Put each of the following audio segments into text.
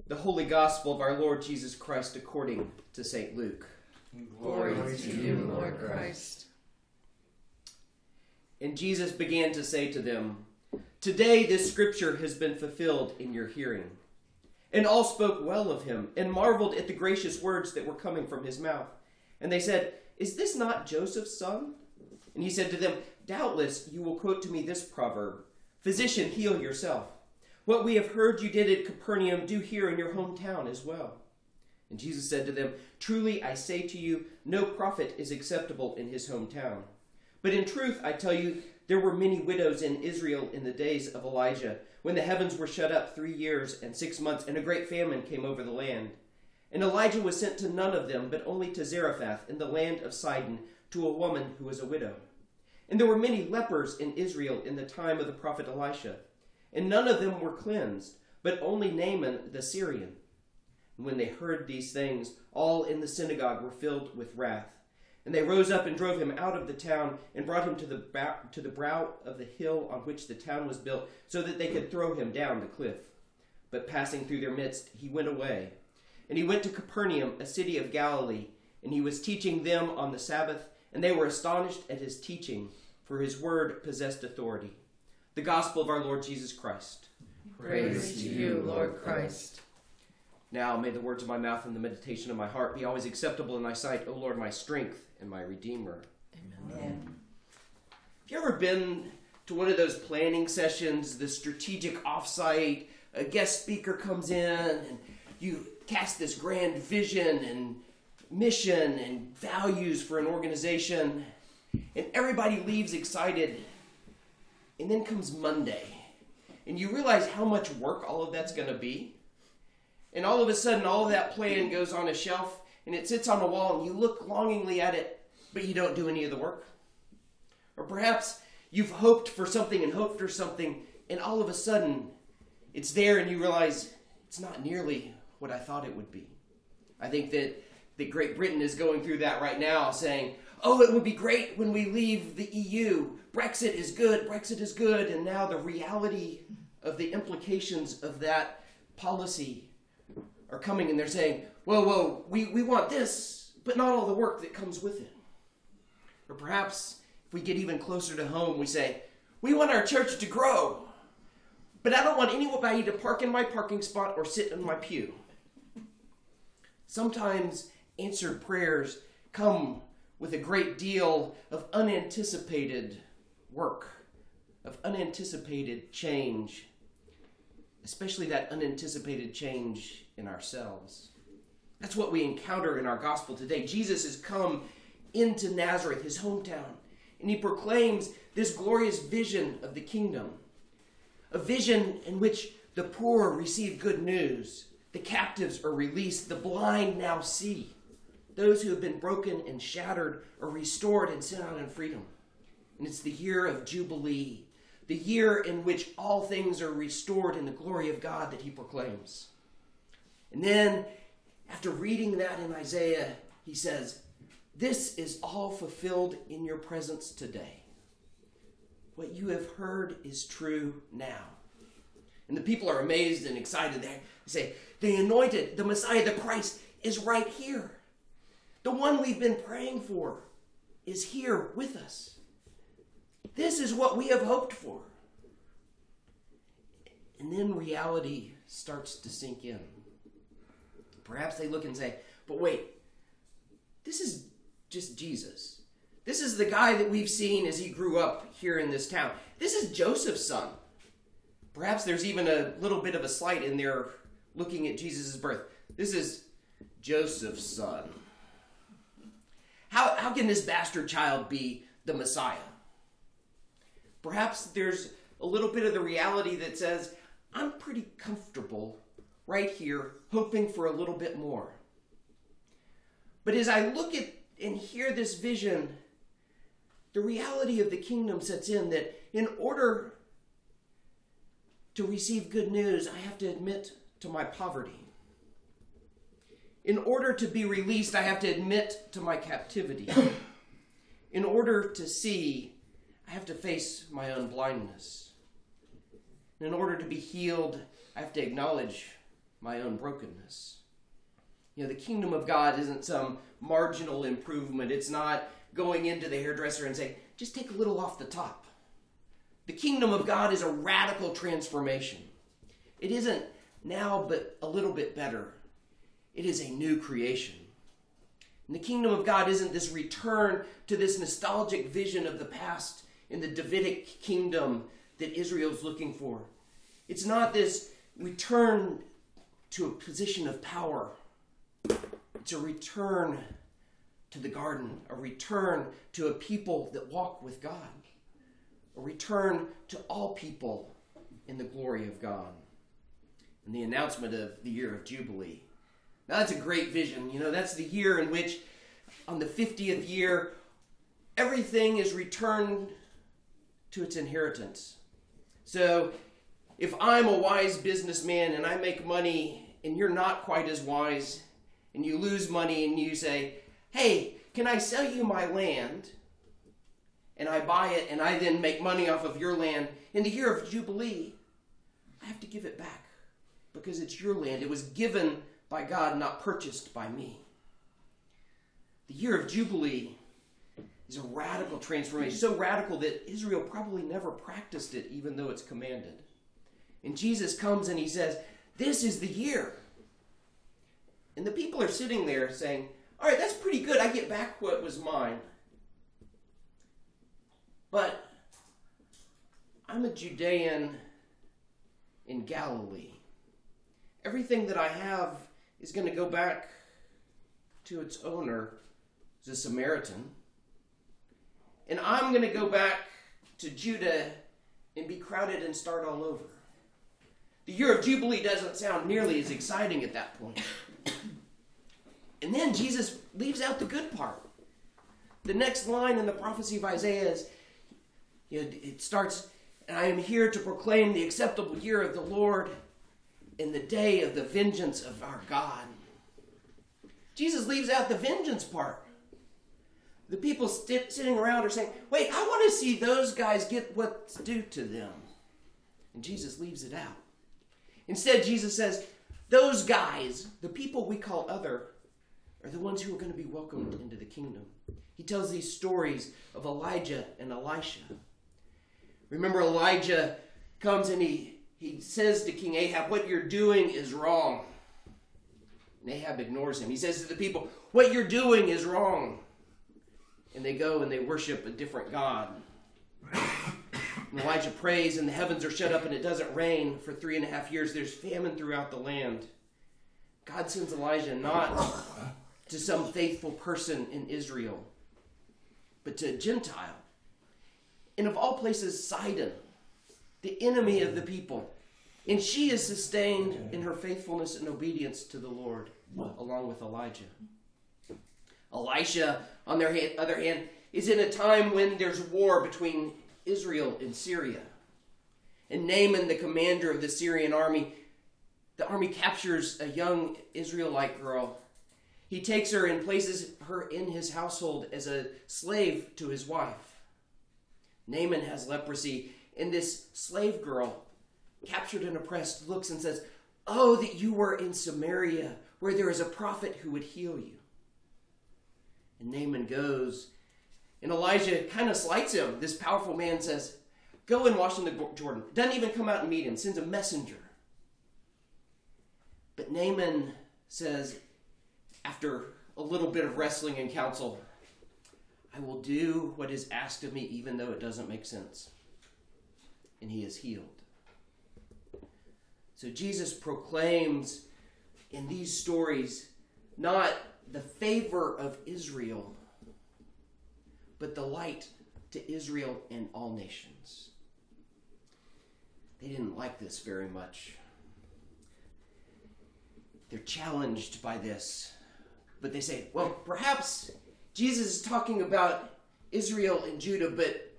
The Holy Gospel of our Lord Jesus Christ according to St. Luke. Glory to you, Lord Christ. And Jesus began to say to them, "Today this scripture has been fulfilled in your hearing." And all spoke well of him, and marveled at the gracious words that were coming from his mouth. And they said, "Is this not Joseph's son?" And he said to them, "Doubtless you will quote to me this proverb, 'Physician, heal yourself. What we have heard you did at Capernaum, do here in your hometown as well.' And Jesus said to them, 'Truly I say to you, no prophet is acceptable in his hometown. But in truth I tell you, there were many widows in Israel in the days of Elijah, when the heavens were shut up 3 years and 6 months, and a great famine came over the land. And Elijah was sent to none of them, but only to Zarephath in the land of Sidon, to a woman who was a widow. And there were many lepers in Israel in the time of the prophet Elisha, and none of them were cleansed, but only Naaman the Syrian. And when they heard these things, all in the synagogue were filled with wrath. And they rose up and drove him out of the town, and brought him to the brow of the hill on which the town was built, so that they could throw him down the cliff. But passing through their midst, he went away. And he went to Capernaum, a city of Galilee, and he was teaching them on the Sabbath, and they were astonished at his teaching, for his word possessed authority. The gospel of our Lord Jesus Christ. Praise to you, Lord Christ. Now may the words of my mouth and the meditation of my heart be always acceptable in thy sight, O Lord, my strength and my Redeemer. Amen. Have you ever been to one of those planning sessions, the strategic offsite, a guest speaker comes in, and you cast this grand vision and mission and values for an organization, and everybody leaves excited, and then comes Monday, and you realize how much work all of that's going to be? And all of a sudden, all of that plan goes on a shelf, and it sits on a wall, and you look longingly at it, but you don't do any of the work. Or perhaps you've hoped for something and hoped for something, and all of a sudden, it's there, and you realize it's not nearly what I thought it would be. I think that Great Britain is going through that right now, saying, "Oh, it would be great when we leave the EU. Brexit is good, and now the reality of the implications of that policy are coming, and they're saying, whoa, we want this, but not all the work that comes with it." Or perhaps, if we get even closer to home, we say, "We want our church to grow, but I don't want anybody to park in my parking spot or sit in my pew." Sometimes answered prayers come with a great deal of unanticipated work, of unanticipated change, especially that unanticipated change in ourselves. That's what we encounter in our gospel today. Jesus has come into Nazareth, his hometown, and he proclaims this glorious vision of the kingdom, a vision in which the poor receive good news, the captives are released, the blind now see, those who have been broken and shattered are restored and sent out in freedom. And it's the year of Jubilee, the year in which all things are restored in the glory of God that he proclaims. And then, after reading that in Isaiah, he says, "This is all fulfilled in your presence today. What you have heard is true now." And the people are amazed and excited. They say, "The anointed, the Messiah, the Christ is right here. The one we've been praying for is here with us. This is what we have hoped for." And then reality starts to sink in. Perhaps they look and say, "But wait, this is just Jesus. This is the guy that we've seen as he grew up here in this town. This is Joseph's son." Perhaps there's even a little bit of a slight in there looking at Jesus' birth. "This is Joseph's son. How can this bastard child be the Messiah?" Perhaps there's a little bit of the reality that says, "I'm pretty comfortable right here, hoping for a little bit more." But as I look at and hear this vision, the reality of the kingdom sets in, that in order to receive good news, I have to admit to my poverty. In order to be released, I have to admit to my captivity. In order to see, I have to face my own blindness. In order to be healed, I have to acknowledge my own brokenness. The kingdom of God isn't some marginal improvement. It's not going into the hairdresser and saying, just take a little off the top. The kingdom of God is a radical transformation. It isn't now, but a little bit better. It is a new creation. And the kingdom of God isn't this return to this nostalgic vision of the past in the Davidic kingdom that Israel's looking for. It's not this return to a position of power. It's a return to the garden, a return to a people that walk with God, a return to all people in the glory of God. And the announcement of the year of Jubilee. Now that's a great vision. That's the year in which on the 50th year, everything is returned to its inheritance. So if I'm a wise businessman and I make money and you're not quite as wise and you lose money and you say, hey, can I sell you my land? And I buy it and I then make money off of your land. In the year of Jubilee, I have to give it back because it's your land. It was given by God, not purchased by me. The year of Jubilee is a radical transformation, so radical that Israel probably never practiced it, even though it's commanded. And Jesus comes and he says, this is the year. And the people are sitting there saying, all right, that's pretty good. I get back what was mine. But I'm a Judean in Galilee. Everything that I have is going to go back to its owner, the Samaritan. And I'm going to go back to Judah and be crowded and start all over. The year of Jubilee doesn't sound nearly as exciting at that point. And then Jesus leaves out the good part. The next line in the prophecy of Isaiah is, it starts, and I am here to proclaim the acceptable year of the Lord in the day of the vengeance of our God. Jesus leaves out the vengeance part. The people sitting around are saying, wait, I want to see those guys get what's due to them. And Jesus leaves it out. Instead, Jesus says, those guys, the people we call other, are the ones who are going to be welcomed into the kingdom. He tells these stories of Elijah and Elisha. Remember, Elijah comes and he says to King Ahab, what you're doing is wrong. And Ahab ignores him. He says to the people, what you're doing is wrong. And they go and they worship a different god. And Elijah prays and the heavens are shut up and it doesn't rain for 3.5 years. There's famine throughout the land. God sends Elijah not to some faithful person in Israel, but to a Gentile. And of all places, Sidon, the enemy of the people. And she is sustained in her faithfulness and obedience to the Lord, along with Elijah. Elisha, on the other hand, is in a time when there's war between Israel and Syria. And Naaman, the commander of the Syrian army, the army captures a young Israelite girl. He takes her and places her in his household as a slave to his wife. Naaman has leprosy, and this slave girl, captured and oppressed, looks and says, oh, that you were in Samaria, where there is a prophet who would heal you. And Naaman goes, and Elijah kind of slights him. This powerful man says, go and wash in the Jordan. Doesn't even come out and meet him, sends a messenger. But Naaman says, after a little bit of wrestling and counsel, I will do what is asked of me, even though it doesn't make sense. And he is healed. So Jesus proclaims in these stories not the favor of Israel, but the light to Israel and all nations. They didn't like this very much. They're challenged by this. But they say, well, perhaps Jesus is talking about Israel and Judah,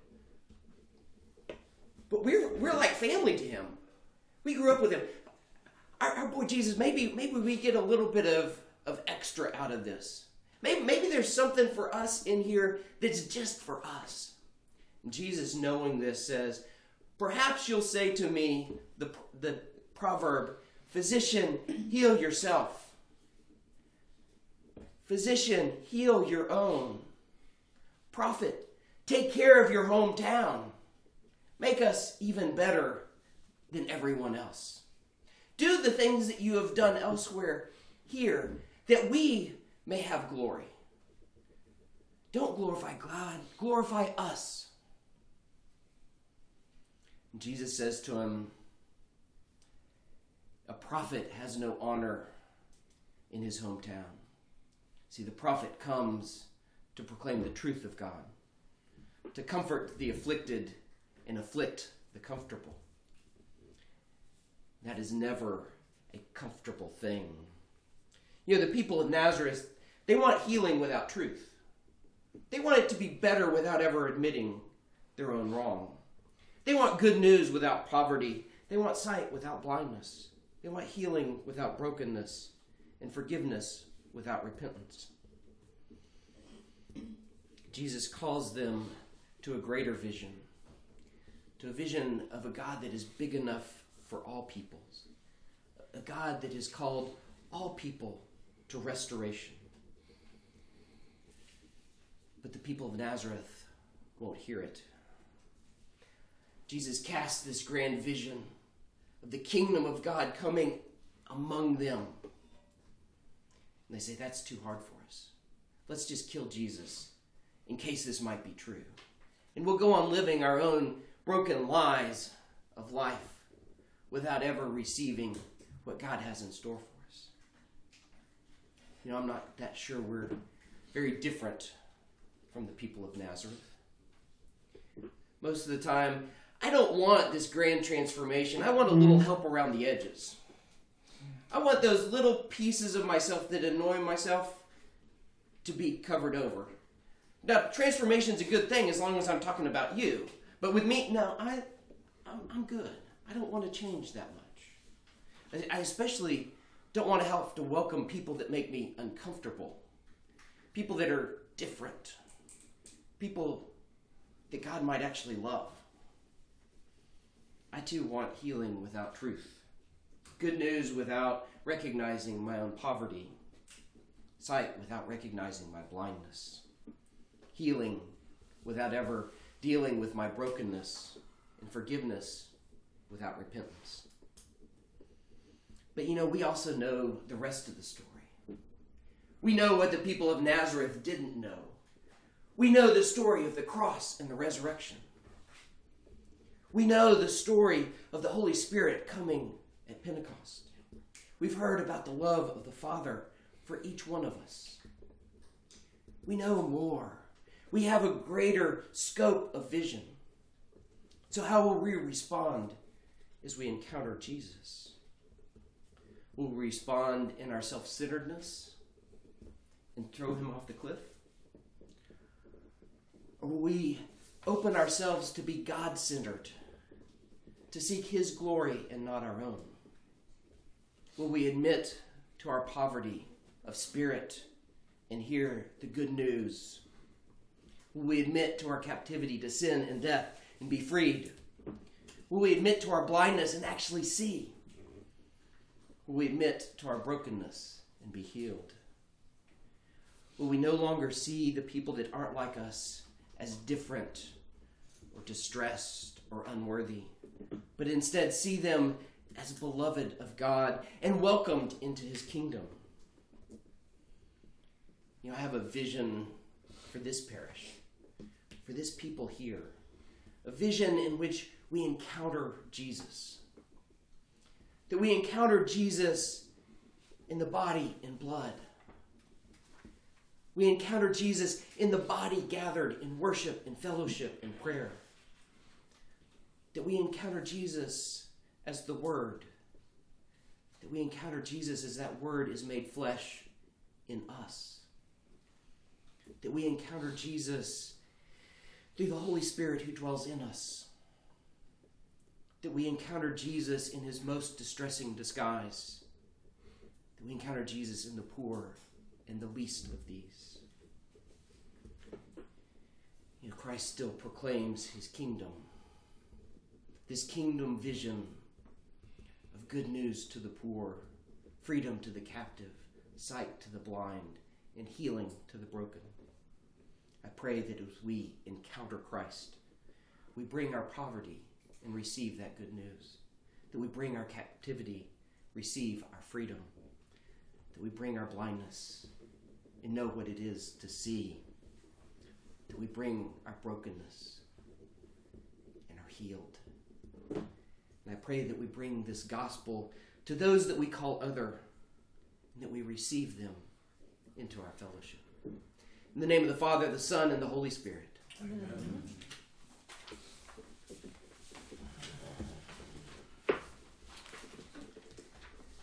but we're like family to him. We grew up with him. Our boy Jesus, maybe we get a little bit of extra out of this. Maybe there's something for us in here that's just for us. And Jesus, knowing this, says, perhaps you'll say to me the proverb, Physician, heal yourself. Physician, heal your own. Prophet, take care of your hometown. Make us even better than everyone else. Do the things that you have done elsewhere here, that we may have glory. Don't glorify God, glorify us. And Jesus says to him, a prophet has no honor in his hometown. See, the prophet comes to proclaim the truth of God, to comfort the afflicted and afflict the comfortable. That is never a comfortable thing. You know, the people of Nazareth, they want healing without truth. They want it to be better without ever admitting their own wrong. They want good news without poverty. They want sight without blindness. They want healing without brokenness and forgiveness without repentance. Jesus calls them to a greater vision, to a vision of a God that is big enough for all peoples, a God that has called all people to restoration. But the people of Nazareth won't hear it. Jesus casts this grand vision of the kingdom of God coming among them. And they say, that's too hard for us. Let's just kill Jesus in case this might be true. And we'll go on living our own broken lives of life without ever receiving what God has in store for us. You know, I'm not that sure we're very different from the people of Nazareth. Most of the time, I don't want this grand transformation. I want a little help around the edges. I want those little pieces of myself that annoy myself to be covered over. Now, transformation's a good thing as long as I'm talking about you. But with me, no, I'm good. I don't want to change that much. I especially don't want to have to welcome people that make me uncomfortable. People that are different. People that God might actually love. I too want healing without truth. Good news without recognizing my own poverty. Sight without recognizing my blindness. Healing without ever dealing with my brokenness. And forgiveness without repentance. But you know, we also know the rest of the story. We know what the people of Nazareth didn't know. We know the story of the cross and the resurrection. We know the story of the Holy Spirit coming at Pentecost. We've heard about the love of the Father for each one of us. We know more. We have a greater scope of vision. So how will we respond as we encounter Jesus? Will we respond in our self-centeredness and throw him off the cliff? Or will we open ourselves to be God-centered, to seek his glory and not our own? Will we admit to our poverty of spirit and hear the good news? Will we admit to our captivity to sin and death and be freed? Will we admit to our blindness and actually see? Will we admit to our brokenness and be healed? Will we no longer see the people that aren't like us as different or distressed or unworthy, but instead see them as beloved of God and welcomed into his kingdom? You know, I have a vision for this parish, for this people here, a vision in which we encounter Jesus. That we encounter Jesus in the body and blood. We encounter Jesus in the body gathered in worship and fellowship and prayer. That we encounter Jesus as the Word. That we encounter Jesus as that Word is made flesh in us. That we encounter Jesus through the Holy Spirit who dwells in us. That we encounter Jesus in his most distressing disguise. That we encounter Jesus in the poor and the least of these. You know, Christ still proclaims his kingdom. This kingdom vision of of good news to the poor, freedom to the captive, sight to the blind, and healing to the broken. I pray that as we encounter Christ, we bring our poverty and receive that good news. That we bring our captivity, receive our freedom. That we bring our blindness and know what it is to see. That we bring our brokenness and are healed. And I pray that we bring this gospel to those that we call other, and that we receive them into our fellowship. In the name of the Father, the Son, and the Holy Spirit. Amen.